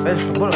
برو.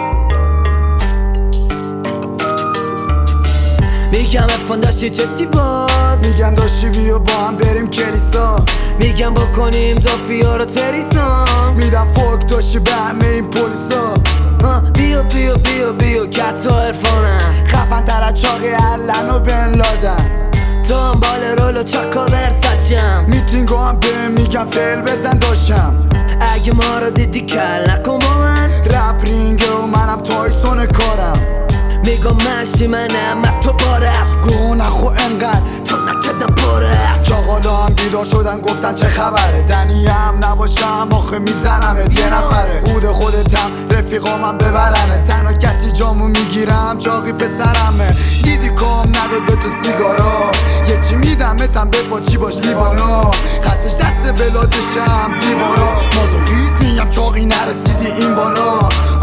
میگم افان داشتی جدی باز، میگم داشتی بیا با هم بریم کلیسا، میگم بکنیم زافیا رو تریسان، میدم فوق داشتی به همه این پولیسا. بیا بیا بیا بیا کتا عرفانم، خفن تر از چاقی علن و بن لادن، تو هم بال رول و چاکا ورسچم، میتینگو هم به میگم فعل بزن داشتم. اگه ما رو دیدی کل نکن با من، رپ رینگه و منم تایسون کارم، میگم مشتی منم تو با رپ گو نخو انقدر تو نکردم پارت. چاقالا هم بیدار شدن گفتن چه خبره، دنی هم نباشم آخه میزنمت یه نفره، خودتم رفیقامم ببرنه، تنها کسی جامو میگیرم چاقی پسرمه، دیدی کام نداد به تو سیگارا، یه چی میدمتم به پاچی باش لیوانا، خطش دست بلادشم دیوارا، مازوخیست میگم چاقی نرسیدی این بالا،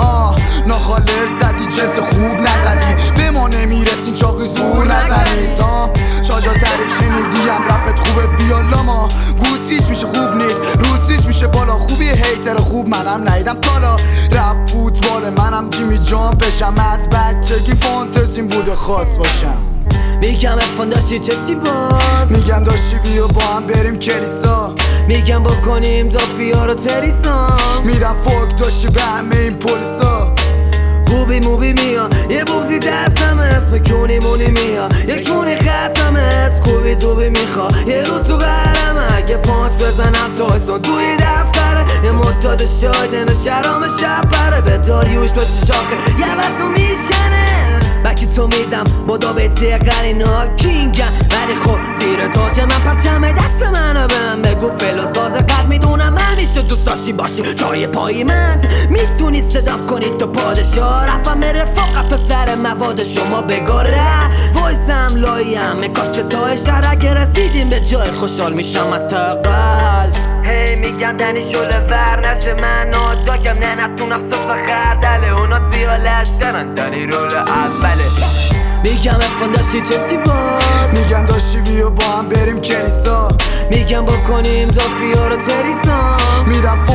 ناخالص زدی جنس خوب نزدی، به ما نمیرسین چاقی زور نزنید، شاجا تعریف شنیدیم رپت خوبه بیالا، ما گوسفیش میشه خوب نیست روسیش میشه بالا، خوبی هیتر خوب منم ندیدم تالا، رپ فوتبال منم جیمی جان بشم، از بچگی فانتزیم بوده خاص باشم. میگم افان داشتی جدی باز، میگم داشتی بیا با هم بریم کلیسا، میگم بکنیم زافیا رو تریسان، میدم فوق داشتی به همه این پولیسا. بوبی موبی میا یه بوبزی دستم اسم کونی مونی میا یه کونی ختم اسم خوبی توبی میخوا یه رو تو قرم، اگه پانچ بزنم تایسون توی دفتره، یه مداد شایدن شرام شب پره، به داریوش پشت شاخه یه وستو میشکنه، بکی تو میدم بادا بیتی قرینا کینگم، ولی خب زیر تاج من پرچمه دست منو به من بگو فلو ساز قد میدونم من میشه دوست داشتی باشی جای پای من، میتونی صدام کنی تو پادشاه، رپم رفاقت سر مواد شما بگاره، وایسم لایم مکاسته تا شهر، اگه رسیدیم به جای خوشحال میشم اتقل، هی میگم دنی شله ور نشه من ناداگم نه نتون افساس خردله، اونا سیالش دارن دنی رول اوله، میگم افان داشتی جدی باز، میگم داشتی بیا با هم بریم کلیسا، میگم بکنیم زافیا رو تریسان، میدم